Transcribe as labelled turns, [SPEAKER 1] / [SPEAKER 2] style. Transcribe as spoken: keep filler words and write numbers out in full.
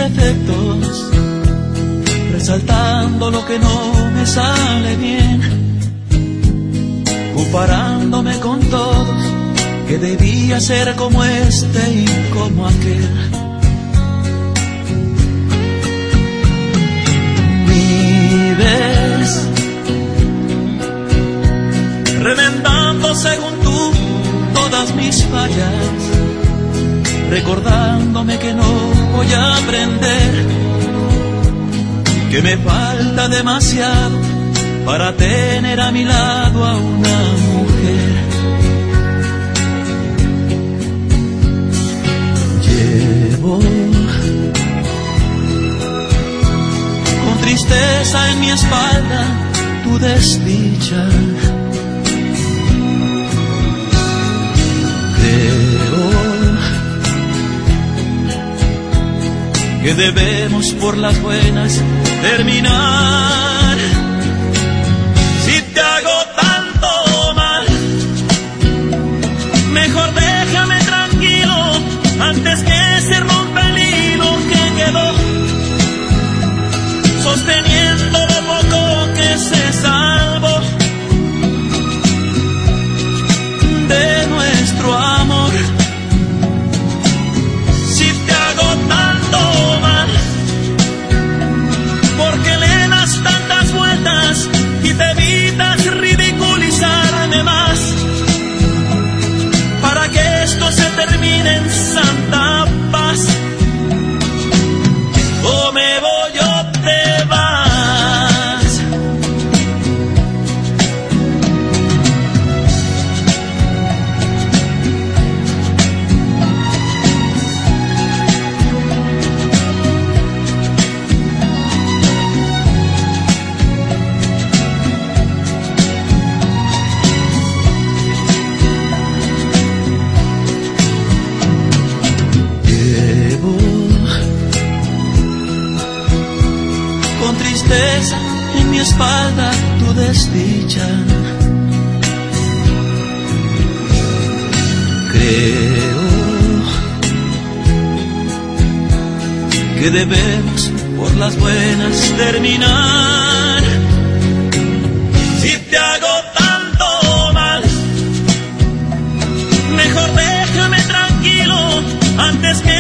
[SPEAKER 1] defectos, resaltando lo que no me sale bien, comparándome con todos, que debía ser como este y como aquel. Vives remendando según tú todas mis fallas, recordándome que no voy a aprender, que me falta demasiado para tener a mi lado a una mujer. Llevo con tristeza en mi espalda tu desdicha. Que debemos por las buenas terminar. Si te hago tanto mal, mejor déjame tranquilo antes que se rompa el hilo que quedó sosteniendo lo poco que se salvó de nuestro amor. Y te evitas ridiculizarme más, para que esto se termine en santa paz. O me voy o te vas. En mi espalda tu desdicha. Creo que debemos por las buenas terminar. Si te hago tanto mal, mejor déjame tranquilo antes que